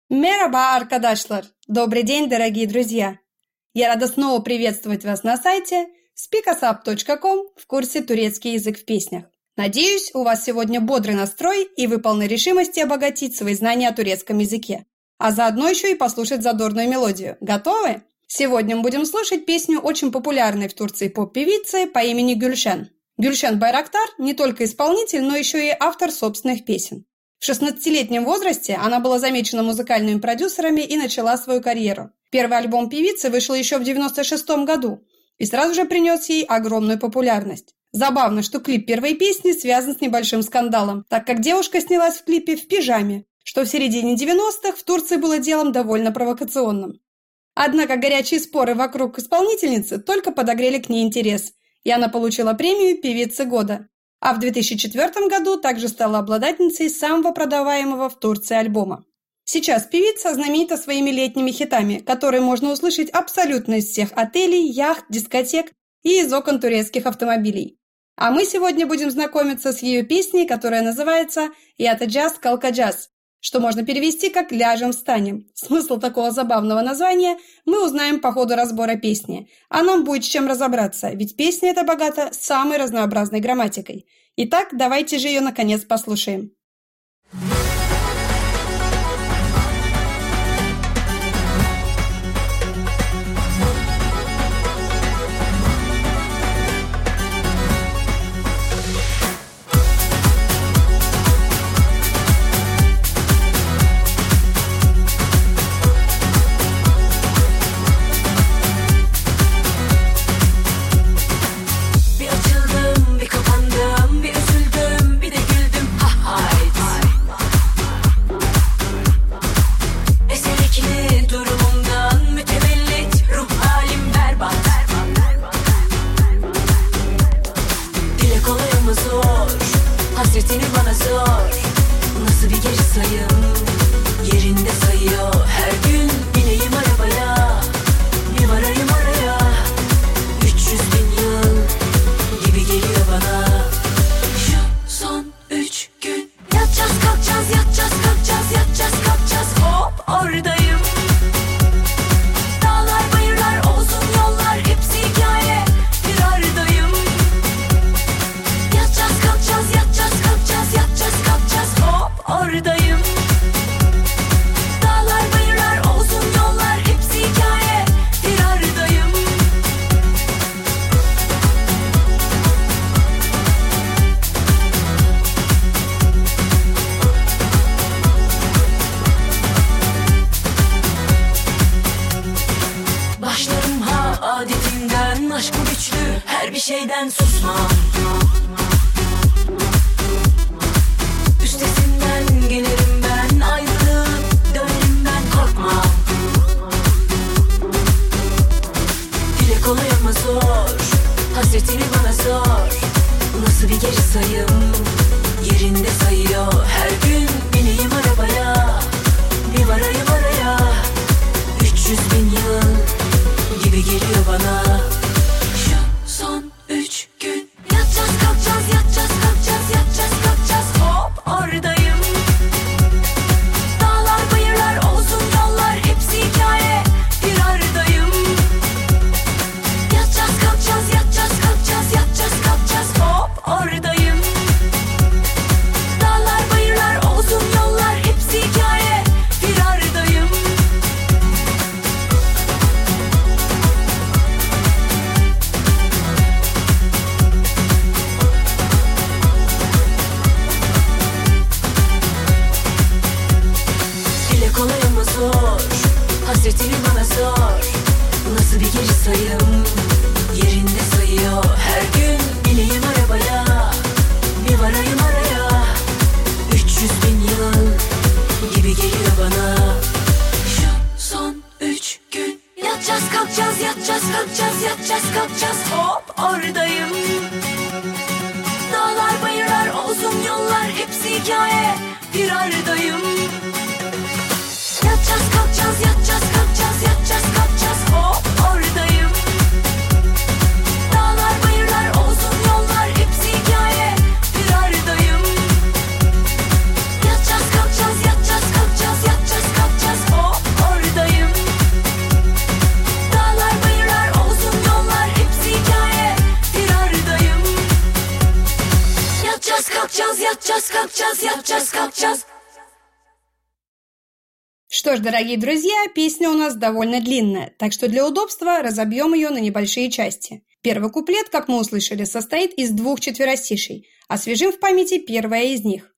Мераба, arkadaşlar! Добрый день, дорогие друзья! Я рада снова приветствовать вас на сайте speakasap.com в курсе «Турецкий язык в песнях». Надеюсь, у вас сегодня бодрый настрой и вы полны решимости обогатить свои знания о турецком языке, а заодно еще и послушать задорную мелодию. Готовы? Сегодня мы будем слушать песню очень популярной в Турции поп-певицы по имени Гюльшен. Гюльшен Байрактар не только исполнитель, но еще и автор собственных песен. В 16-летнем возрасте она была замечена музыкальными продюсерами и начала свою карьеру. Первый альбом певицы вышел еще в 1996 году и сразу же принес ей огромную популярность. Забавно, что клип первой песни связан с небольшим скандалом, так как девушка снялась в клипе в пижаме, что в середине 90-х в Турции было делом довольно провокационным. Однако горячие споры вокруг исполнительницы только подогрели к ней интерес, и она получила премию «Певицы года». А в 2004 году также стала обладательницей самого продаваемого в Турции альбома. Сейчас певица знаменита своими летними хитами, которые можно услышать абсолютно из всех отелей, яхт, дискотек и из окон турецких автомобилей. А мы сегодня будем знакомиться с ее песней, которая называется «Yatacağız kalkacağız», что можно перевести как «ляжем встанем». Смысл такого забавного названия мы узнаем по ходу разбора песни, а нам будет с чем разобраться, ведь песня эта богата самой разнообразной грамматикой. Итак, давайте же ее наконец послушаем. Hasretini bana sor. Nasıl bir geri sayım, yerinde sayıyor. Her gün bineyim arabaya, bir varayım oraya. 300 bin yıl gibi geliyor bana. Şu son 3 gün yatacağız kalkacağız, yatacağız kalkacağız, yatacağız kalkacağız. Hop oradayım. Dağlar bayırlar uzun yollar hepsi hikaye. Bir aradayım. Yatacağız kalkacağız, yatacağız kalkacağız, yatacağız kalkacağız. Hop oradayım. Dağlar bayırlar uzun yollar hepsi hikaye. Bir aradayım. Başlarım ha adetinden, aşk bu güçlü, her bir şeyden susmam. Üstesinden gelirim ben, ayrılıp dönerim ben, korkmam. Dile kolay ama zor, hasretini bana sor. Nasıl bir geri sayım, yerinde sayıyor. Her gün bineyim arabaya, bir varayım oraya. 300 bin yıl gibi geliyor bana. Şu son 3 gün yatacağız kalkacağız, yatacağız kalkacağız, yatacağız kalkacağız. Hop oradayım. Dağlar bayırlar uzun yollar hepsi hikaye. Bir aradayım. Yatacağız kalkacağız, yatacağız kalkacağız, yatacağız kalkacağız. Hop oradayım. Dağlar bayırlar uzun yollar hepsi hikaye. Bir aradayım. Dile kolay ama zor, hasretini bana sor. Nasıl bir geri sayım, yerinde sayıyor. Her gün bineyim arabaya, bir varayım oraya. 300 bin yıl gibi geliyor bana. Şu son 3 gün yatacağız kalkacağız, yatacağız kalkacağız, yatacağız kalkacağız. Hop oradayım. Dağlar bayırlar uzun yollar hepsi hikaye. Bir aradayım. Yatacağız kalkacağız, yatacağız kalkacağız, yatacağız kalkacağız. Hop oradayım. Dağlar bayırlar uzun yollar hepsi hikaye. Bir aradayım. Yatacağız kalkacağız, yatacağız kalkacağız, yatacağız kalkacağız. kalkacağız. Что ж, дорогие друзья, песня у нас довольно длинная, так что для удобства разобьем ее на небольшие части. Первый куплет, как мы услышали, состоит из 2 четверостишей. Освежим в памяти первое из них.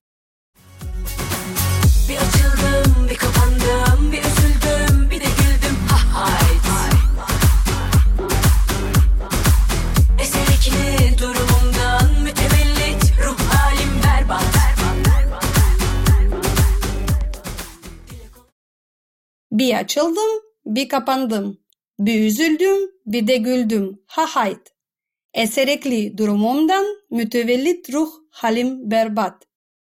Bir açıldım, bir kapandım, bir üzüldüm, bir de güldüm. Ha hayt. Eserikli durumumdan mütevellit, ruh halim berbat. Bir açıldım, bir kapandım. Bir üzüldüm, bir de güldüm. Ha hayt. Eserekli durumumdan mütevellit ruh halim berbat.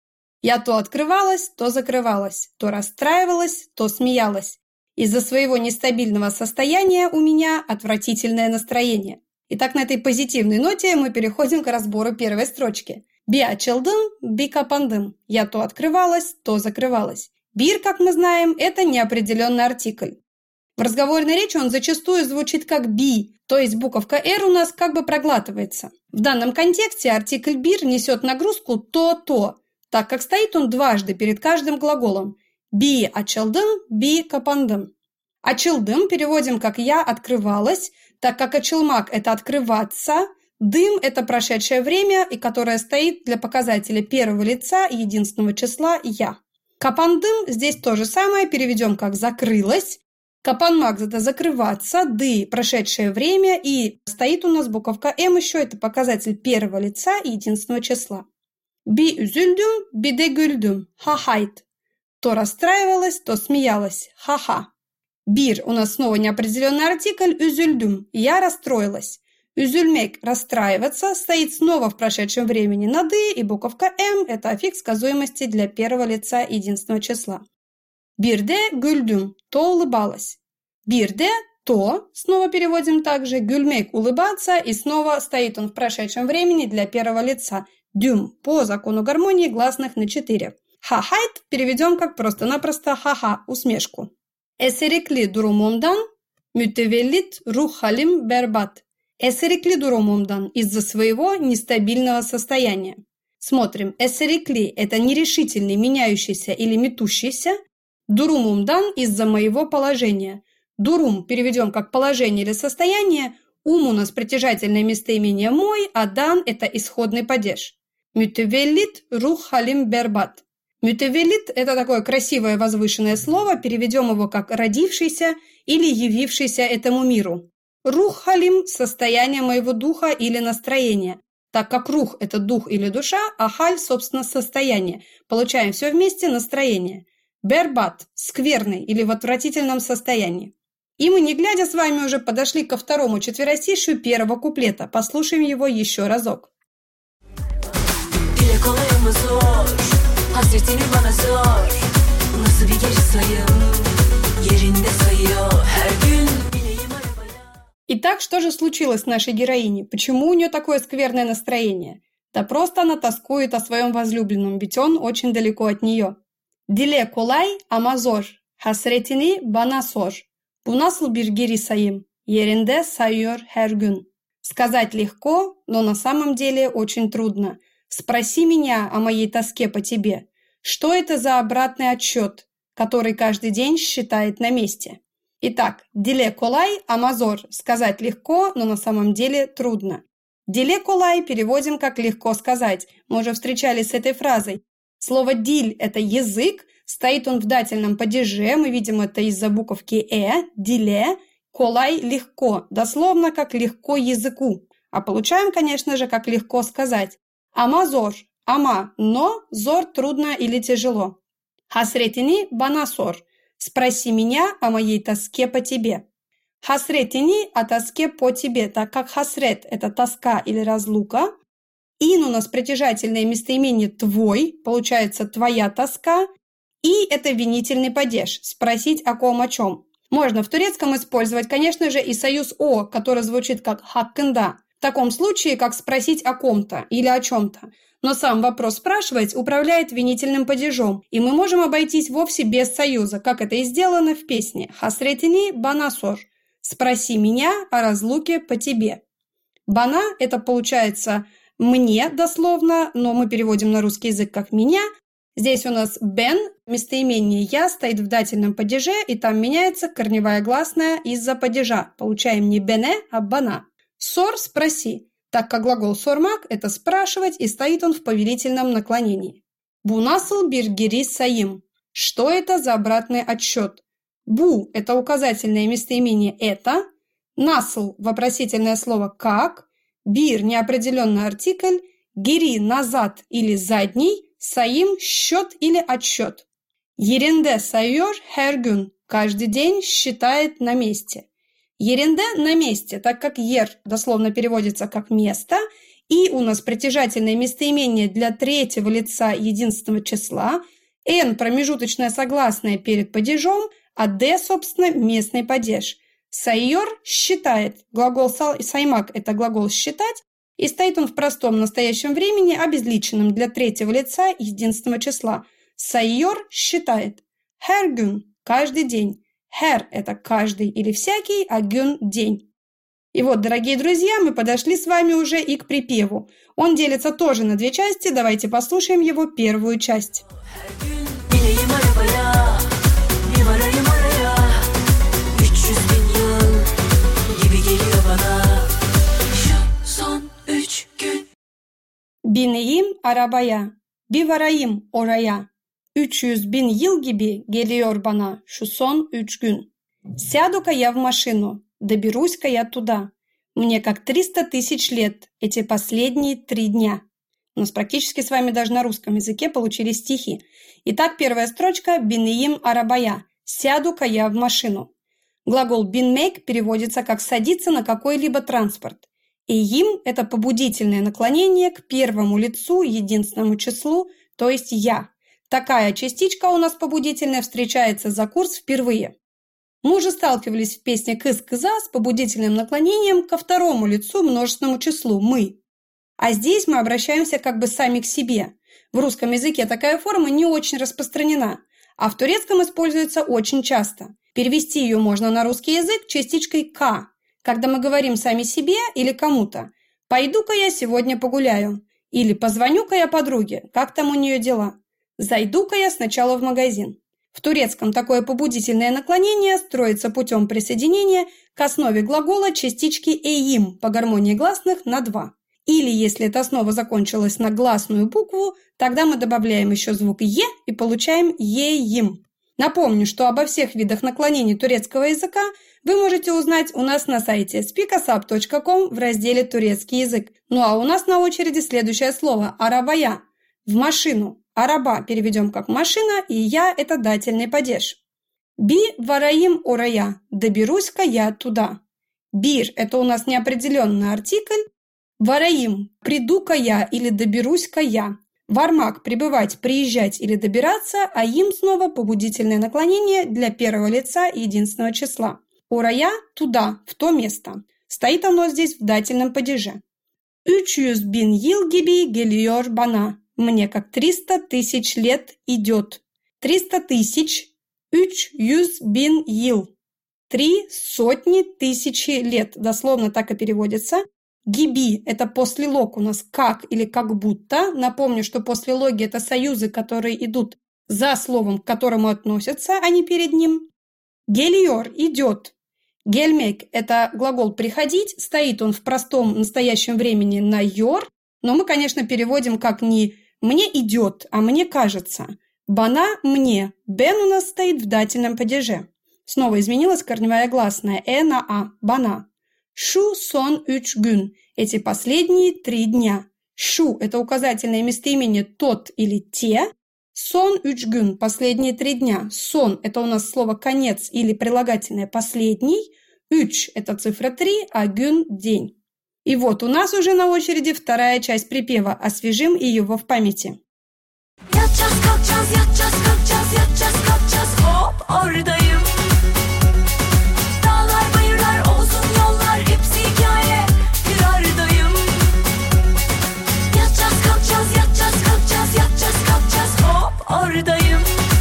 Я то открывалась, то закрывалась, то расстраивалась, то смеялась. Из-за своего нестабильного состояния у меня отвратительное настроение. Итак, на этой позитивной ноте мы переходим к разбору первой строчки. Би açıldım, би kapandım. Я то открывалась, то закрывалась. Бир, как мы знаем, это неопределенный артикль. В разговорной речи он зачастую звучит как би, то есть буковка «р» у нас как бы проглатывается. В данном контексте артикль бир несет нагрузку «то», так как стоит он дважды перед каждым глаголом. Би açıldım, би kapandım. Açıldım переводим как «я открывалась», так как açılmak – это «открываться», дым – это прошедшее время, и которое стоит для показателя первого лица единственного числа «я». Kapandım здесь то же самое, переведем как «закрылась». Kapanmak – это «закрываться», ды – прошедшее время, и стоит у нас буковка «м» еще, это показатель первого лица единственного числа. Bir üzüldüm, bir de güldüm. Ha hayt. То расстраивалась, то смеялась. Ха-ха. Bir у нас снова неопределенный артикль üzüldüm. Я расстроилась. Üzülmek – расстраиваться, стоит снова в прошедшем времени на «ды», и буковка «м» – это аффикс сказуемости для первого лица единственного числа. Bir de güldüm. То улыбалась. Bir de – то, снова переводим также. Gülmek – улыбаться, и снова стоит он в прошедшем времени для первого лица. Дюм по закону гармонии гласных на 4. Ха-хайт переведем как просто-напросто ха-ха, усмешку. Eserikli durumumdan mütevellit ruh halim berbat. Eserikli durumumdan из-за своего нестабильного состояния. Смотрим. Eserikli – это нерешительный, меняющийся или метущийся. Durumumdan – из-за моего положения. Дурум переведем как положение или состояние. Ум у нас притяжательное местоимение мой, а дан – это исходный падеж. Mütevellit рух халим бербат. Mütevellit – это такое красивое возвышенное слово, переведем его как «родившийся» или «явившийся этому миру». Рух халим – состояние моего духа или настроения. Так как рух – это дух или душа, а халь – собственно, состояние. Получаем все вместе настроение. Бербат – скверный или в отвратительном состоянии. И мы, не глядя с вами, уже подошли ко второму четверостишию первого куплета. Послушаем его еще разок. Итак, что же случилось с нашей героиней? Почему у нее такое скверное настроение? Да просто она тоскует о своем возлюбленном, ведь он очень далеко от нее. Dile kolay ama zor, hasretini bana sor. Bu nasıl bir geri sayım? Yerinde sayıyor her gün. Сказать легко, но на самом деле очень трудно. Спроси меня о моей тоске по тебе. Что это за обратный отсчет, который каждый день считает на месте? Итак, dile kolay ama zor. Сказать легко, но на самом деле трудно. Dile kolay переводим как легко сказать. Мы уже встречались с этой фразой. Слово «диль» – это язык, стоит он в дательном падеже, мы видим это из-за буковки «диле», «колай» – легко, дословно как «легко языку», а получаем, конечно же, как «легко сказать». «Ама зор» – «ама», но «зор» – трудно или тяжело. «Хасретини бана сор» – «спроси меня о моей тоске по тебе». «Хасретини» – «о тоске по тебе», так как «хасрет» – это тоска или разлука. «Ин» у нас притяжательное местоимение «твой», получается «твоя тоска». И это винительный падеж, спросить о ком о чем. Можно в турецком использовать, конечно же, и союз «о», который звучит как «хаккында», в таком случае, как спросить о ком-то или о чем-то. Но сам вопрос «спрашивать» управляет винительным падежом, и мы можем обойтись вовсе без союза, как это и сделано в песне «Хасретини бана сор» – «Спроси меня о разлуке по тебе». Бана – это получается «мне» дословно, но мы переводим на русский язык как «меня». Здесь у нас «бен», местоимение «я» стоит в дательном падеже, и там меняется корневая гласная из-за падежа. Получаем не «бене», а «бана». «Сор» – «спроси», так как глагол «сормак» – это «спрашивать», и стоит он в повелительном наклонении. «Бу насл бир гири саим». Что это за обратный отсчет? «Бу» – это указательное местоимение «это», «насл» – вопросительное слово «как», «бир» – неопределенный артикль, «гири» – «назад» или «задний», «саим» – «счет» или «отсчет». «Еренде сайор хергюн» – «каждый день считает на месте». «Еренде» – «на месте», так как «ер» дословно переводится как «место», и у нас притяжательное местоимение для третьего лица единственного числа, «н» – промежуточное согласное перед падежом, а «д» – собственно, местный падеж. «Сайор» – «считает». Глагол «саймак» – это глагол «считать», и стоит он в простом настоящем времени, обезличенном для третьего лица единственного числа. «Сайор» – «считает». «Хергюн» – «каждый день». «Хер» – это «каждый» или «всякий», а «гюн» – «день». И вот, дорогие друзья, мы подошли с вами уже и к припеву. Он делится тоже на две части, давайте послушаем его первую часть. Bineyim arabaya, bir varayım oraya. 300.000 yıl gibi geliyor bana şu son 3 gün. Сяду-ка я в машину, доберусь-ка я туда. Мне как 300 тысяч лет эти последние 3 дня. У нас практически с вами даже на русском языке получились стихи. Итак, первая строчка «Bineyim arabaya» – «сяду-ка я в машину». Глагол «binmek» переводится как «садиться на какой-либо транспорт». И «им» – это побудительное наклонение к первому лицу, единственному числу, то есть «я». Такая частичка у нас побудительная встречается за курс впервые. Мы уже сталкивались в песне «Кыс-кыза» с побудительным наклонением ко второму лицу множественному числу «мы». А здесь мы обращаемся как бы сами к себе. В русском языке такая форма не очень распространена, а в турецком используется очень часто. Перевести ее можно на русский язык частичкой «ка», когда мы говорим сами себе или кому-то «пойду-ка я сегодня погуляю» или «позвоню-ка я подруге, как там у нее дела», «зайду-ка я сначала в магазин». В турецком такое побудительное наклонение строится путем присоединения к основе глагола частички «эйим» по гармонии гласных на 2. Или, если эта основа закончилась на гласную букву, тогда мы добавляем еще звук «е» и получаем «еим». Напомню, что обо всех видах наклонений турецкого языка вы можете узнать у нас на сайте speakasap.com в разделе «Турецкий язык». Ну а у нас на очереди следующее слово «арабая» – «в машину». «Араба» переведем как «машина», и «я» – это дательный падеж. «Би вараим орая» – «доберусь-ка я туда». «Бир» – это у нас неопределенный артикль. «Вараим» – «приду-ка я» или «доберусь-ка я». «Вармак» – «прибывать», «приезжать» или «добираться», а «им» снова побудительное наклонение для первого лица единственного числа. «Орая» – «туда», «в то место». Стоит оно здесь в дательном падеже. 300.000 yıl gibi geliyor bana. Мне как 300 тысяч лет идет. 300 тысяч, 300.000 yıl. 300 тысячи лет. Дословно так и переводится. Гиби – это после лог у нас как или как будто. Напомню, что после логи – это союзы, которые идут за словом, к которому относятся, а не перед ним. Гельор – идет. Гельмек – это глагол «приходить». Стоит он в простом настоящем времени на «йор». Но мы, конечно, переводим как не «мне идет», а «мне кажется». «Бана» – «мне». «Бен» у нас стоит в дательном падеже. Снова изменилась корневая гласная «э» на «а». «Бана». «Шу сон üç gün» – эти последние 3 дня. «Шу» – это указательное местоимение «тот» или «те». «Сон üç gün» – последние 3 дня. «Сон» – это у нас слово «конец» или прилагательное «последний». «Üç» – это цифра 3, а «gün» – «день». И вот у нас уже на очереди вторая часть припева. Освежим его в памяти. Yatacağız, kalkacağız, yatacağız, kalkacağız, yatacağız, kalkacağız, hop oradayım. Dağlar, bayırlar, olsun yollar, hepsi hikaye, firardayım. Yatacağız, kalkacağız, yatacağız, kalkacağız, yatacağız, kalkacağız, hop oradayım.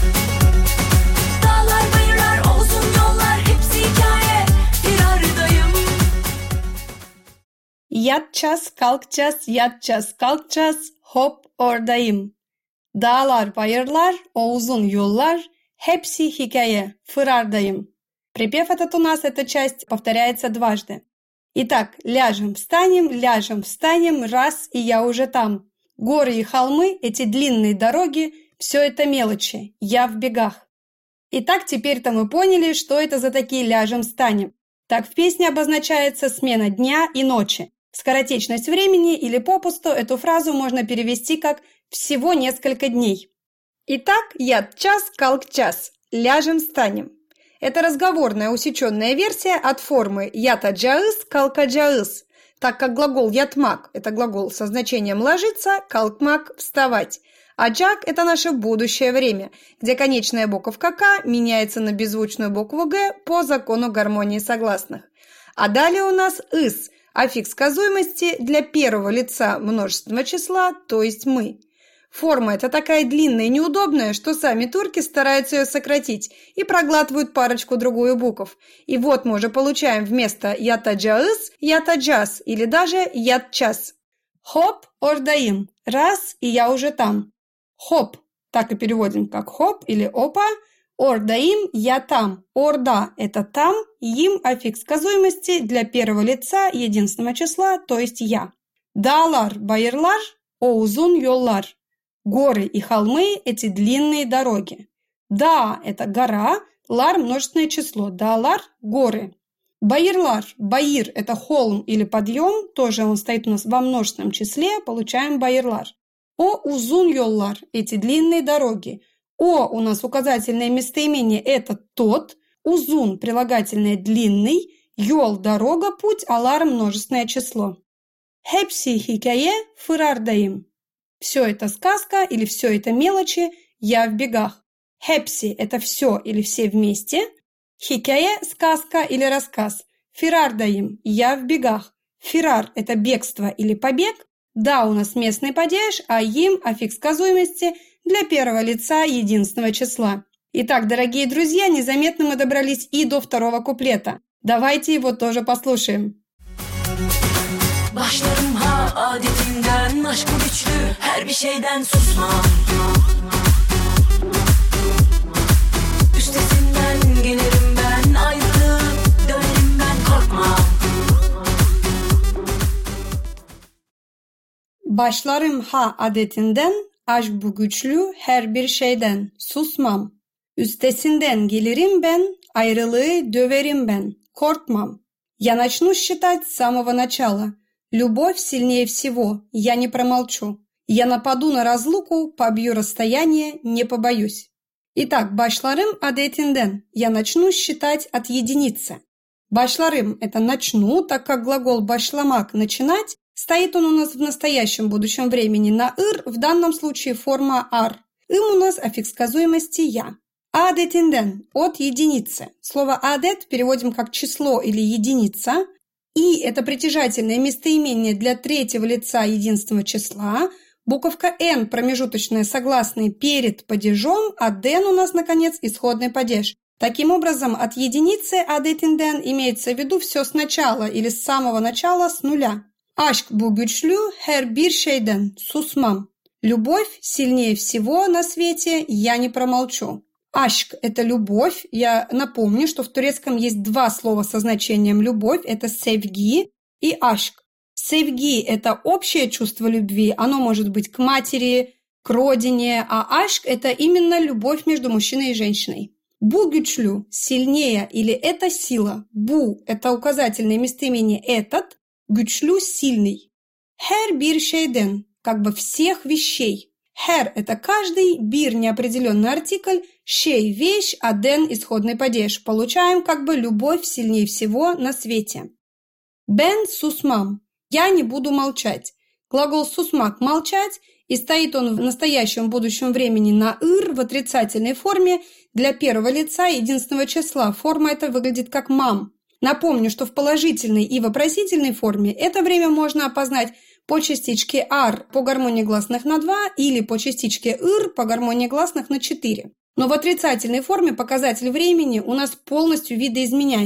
Dağlar, bayırlar, olsun yollar, hepsi hikaye, firardayım. Yatacağız, kalkacağız, hop oradayım. Dağlar, bayırlar, o uzun yollar, hepsi хикая, фырардayım. Припев этот у нас, эта часть, повторяется дважды. Итак, ляжем, встанем, раз, и я уже там. Горы и холмы, эти длинные дороги, все это мелочи, я в бегах. Итак, теперь-то мы поняли, что это за такие ляжем, встанем. Так в песне обозначается смена дня и ночи. Скоротечность времени или попусту эту фразу можно перевести как «всего несколько дней». Итак, ят-час, калк-час, ляжем, встанем. Это разговорная усеченная версия от формы ята-джаыс, калка-джаыс, так как глагол ятмак – это глагол со значением «ложиться», калкмак – «вставать». А джак – это наше будущее время, где конечная буковка «к» меняется на беззвучную букву «г» по закону гармонии согласных. А далее у нас «ыс» – аффикс сказуемости для первого лица множественного числа, то есть «мы». Форма эта такая длинная и неудобная, что сами турки стараются ее сократить и проглатывают парочку-другую букв. И вот мы уже получаем вместо ята-джаыс – ята-джаз или даже ят-час. Хоп, ордаим. Раз, и я уже там. Хоп, так и переводим как хоп или опа. Ордаим, я там. Орда – это там, им – аффикс сказуемости для первого лица единственного числа, то есть я. Dağlar, bayırlar, o uzun yollar. Горы и холмы – эти длинные дороги. Да – это гора, лар – множественное число, dağlar – горы. Байырлар, байыр – это холм или подъем, тоже он стоит у нас во множественном числе, получаем байырлар. О uzun yollar – эти длинные дороги. О у нас указательное местоимение – это тот, узун – прилагательное длинный, йол – дорога, путь, алар – множественное число. Hepsi hikaye fırardayım. Все это сказка или все это мелочи, я в бегах. Hepsi – это все или все вместе. Хикая – сказка или рассказ. Фирардayım – я в бегах. Фирар – это бегство или побег. Да, у нас местный падеж, а им – аффикс сказуемости для первого лица единственного числа. Итак, дорогие друзья, незаметно мы добрались и до второго куплета. Давайте его тоже послушаем. Başlarım ha adetinden, aşkı güçlü, her bir şeyden susmam. Üstesinden gelirim ben, ayrılıp dönerim ben, korkmam. Başlarım ha adetinden, aşk bu güçlü, her bir şeyden susmam. Üstesinden gelirim ben, ayrılığı döverim ben, korkmam. Я начну считать с самого начала. Любовь сильнее всего, я не промолчу. Я нападу на разлуку, побью расстояние, не побоюсь. Итак, başlarım adetinden. Я начну считать от единицы. Başlarım – это начну, так как глагол başlamak – начинать. Стоит он у нас в настоящем будущем времени на «ыр», в данном случае форма «ар». «Им» у нас аффикс сказуемости «я». Adetinden – от единицы. Слово «адет» переводим как число или единица. И – это притяжательное местоимение для третьего лица единственного числа. Буковка «н» промежуточная согласная перед падежом, а «ден» у нас, наконец, исходный падеж. Таким образом, от единицы adetinden имеется в виду все сначала или с самого начала, с нуля. Aşk bu güçlü, her bir şeyden susmam. Любовь сильнее всего на свете, я не промолчу. Aşk – это любовь. Я напомню, что в турецком есть два слова со значением любовь. Это sevgi и aşk. Sevgi – это общее чувство любви. Оно может быть к матери, к родине. А aşk – это именно любовь между мужчиной и женщиной. Bu güçlü – сильнее или это сила. Bu – это указательное местоимение этот. Güçlü – сильный. Her bir şeyden – как бы всех вещей. Her – это каждый, bir – неопределенный артикль, шей – вещь, а ден – исходный падеж. Получаем как бы любовь сильнее всего на свете. Ben susmam – я не буду молчать. Глагол susmak – молчать, и стоит он в настоящем будущем времени на «ыр» в отрицательной форме для первого лица единственного числа. Форма эта выглядит как «мам». Напомню, что в положительной и вопросительной форме это время можно опознать по частичке «ар» по гармонии гласных на 2 или по частичке «ыр» по гармонии гласных на 4. Но в отрицательной форме показатель времени у нас полностью видоизменяется.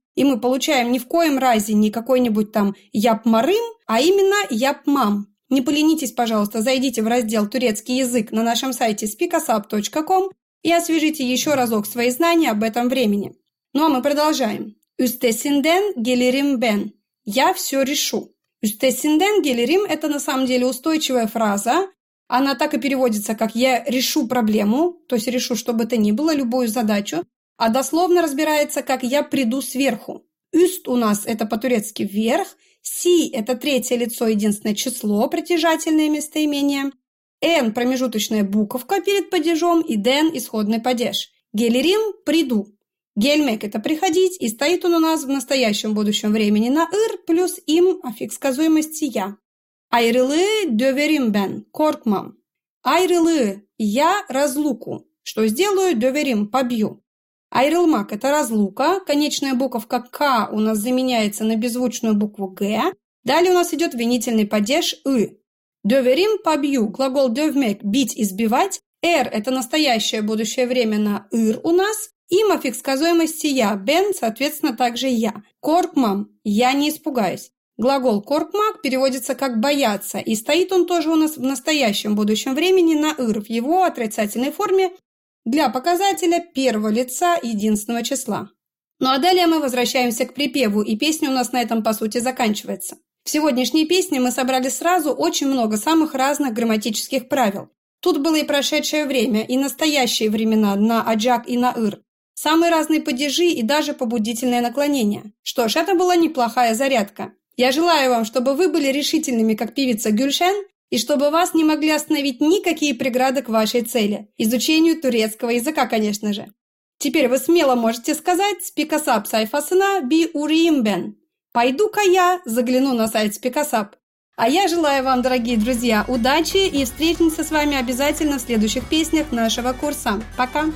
И мы получаем ни в коем разе не какой-нибудь там япмарым, а именно япмам. Не поленитесь, пожалуйста, зайдите в раздел «Турецкий язык» на нашем сайте speakasap.com и освежите еще разок свои знания об этом времени. Ну а мы продолжаем. Üstesinden gelirim ben. Я все решу. Üstesinden gelirim – это на самом деле устойчивая фраза. Она так и переводится, как «я решу проблему», то есть решу, что бы то ни было, любую задачу, а дословно разбирается, как «я приду сверху». Üst у нас – это по-турецки «вверх», си – это третье лицо, единственное число, притяжательное местоимение, н – промежуточная буковка перед падежом и ден – исходный падеж. Gelirim – приду. Gelmek – это приходить, и стоит он у нас в настоящем будущем времени на ыр плюс им, аффикс сказуемости я. Ayrılığı döverim ben, korkmam. Ayrılığı – я разлуку. Что сделаю? Döverim – побью. Ayrılmak – это разлука, конечная буковка «к» у нас заменяется на беззвучную букву «г». Далее у нас идет винительный падеж «ы». Döverim – побью, глагол dövmek – бить, избивать. «Р» – это настоящее будущее время на «ыр» у нас. Им аффикс сказуемости «я», «бен» – соответственно также «я». Korkmam – «я не испугаюсь». Глагол korkmak переводится как «бояться», и стоит он тоже у нас в настоящем будущем времени на «ыр» в его отрицательной форме для показателя первого лица единственного числа. Ну а далее мы возвращаемся к припеву, и песня у нас на этом по сути заканчивается. В сегодняшней песне мы собрали сразу очень много самых разных грамматических правил. Тут было и прошедшее время, и настоящие времена на аджак и на ыр, самые разные падежи и даже побудительное наклонение. Что ж, это была неплохая зарядка. Я желаю вам, чтобы вы были решительными, как певица Гюльшен, и чтобы вас не могли остановить никакие преграды к вашей цели – изучению турецкого языка, конечно же. Теперь вы смело можете сказать «Speakasap sayfasına bir uğrayayım ben». «Пойду-ка я загляну на сайт Speakasap». А я желаю вам, дорогие друзья, удачи и встретимся с вами обязательно в следующих песнях нашего курса. Пока!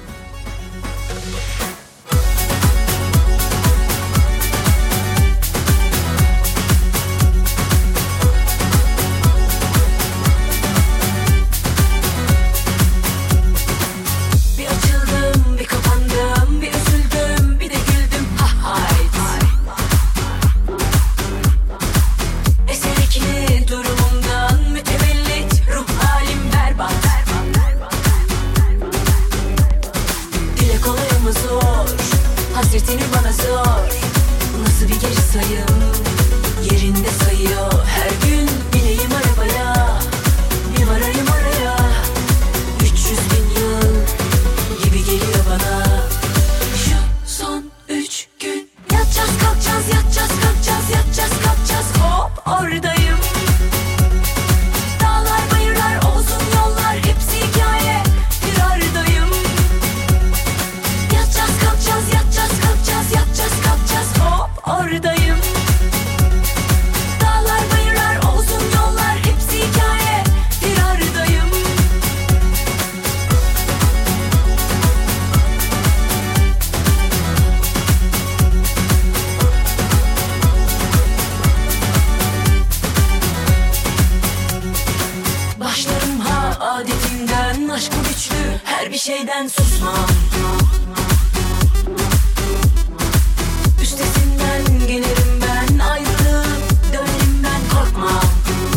Hasretini bana sor. Nasıl bir geri sayım, yerinde sayıyor. Her gün bineyim arabaya, bir varayım oraya. 300 bin yıl gibi geliyor bana. Şu son 3 gün yatacağız kalkacağız, yatacağız kalkacağız, yatacağız kalkacağız. Hop oradayım. Dağlar bayırlar uzun yollar hepsi hikaye. Bir aradayım. Yatacağız kalkacağız, yatacağız kalkacağız, yatacağız kalkacağız. Hop oradayım. Dağlar bayırlar uzun yollar hepsi hikaye. Bir aradayım. Başlarım ha adetinden, aşkı güçlü her bir şeyden susmam. Üstesinden gelirim ben, ayrılıp dönerim ben, korkmam.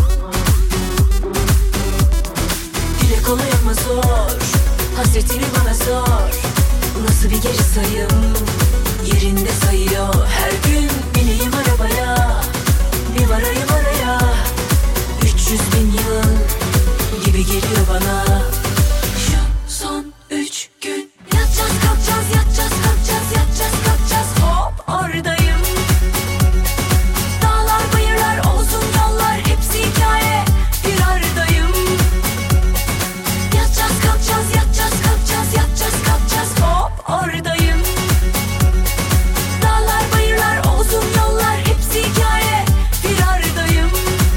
Dile kolay ama zor, hasretini bana sor. Nasıl bir geri sayım, yerinde sayıyor. Her gün bineyim arabaya, bir varayım oraya. 300 bin yıl gibi geliyor bana. Şu son 3 gün yatacağız kalkacağız, yatacağız kalkacağız, yatacağız kalkacağız. Hop oradayım. Dağlar bayırlar uzun yollar hepsi hikaye. Bir aradayım. Yatacağız kalkacağız, yatacağız kalkacağız, yatacağız kalkacağız. Hop oradayım. Dağlar bayırlar uzun yollar hepsi hikaye. Bir aradayım.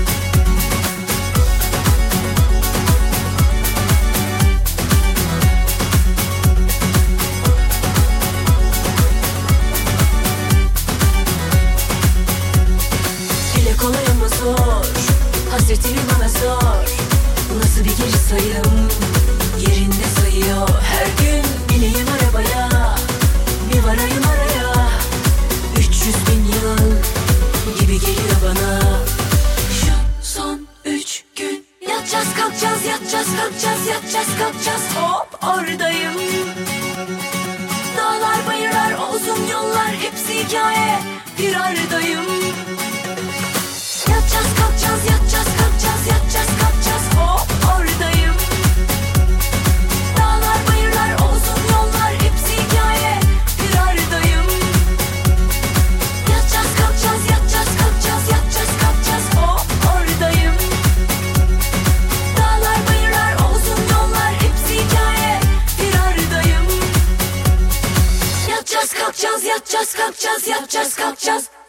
Dile kolay ama zor, hasretini bana sor. Nasıl bir geri sayım, yerinde sayıyor. Her gün bineyim arabaya, bir varayım oraya. 300 hikaye, firardayım. Yatacağız kalkacağız, yatacağız kalkacağız, yatacağız kalkacağız, hop oradayım. Dağlar bayırlar olsun yollar, hepsi hikaye, firardayım. Yatacağız kalkacağız, yatacağız kalkacağız, yatacağız kalkacağız, hop oradayım. Dağlar bayırlar olsun yollar, hepsi hikaye, firardayım. Yatacağız kalkacağız, yatacağız kalkacağız, yatacağız kalkacağız.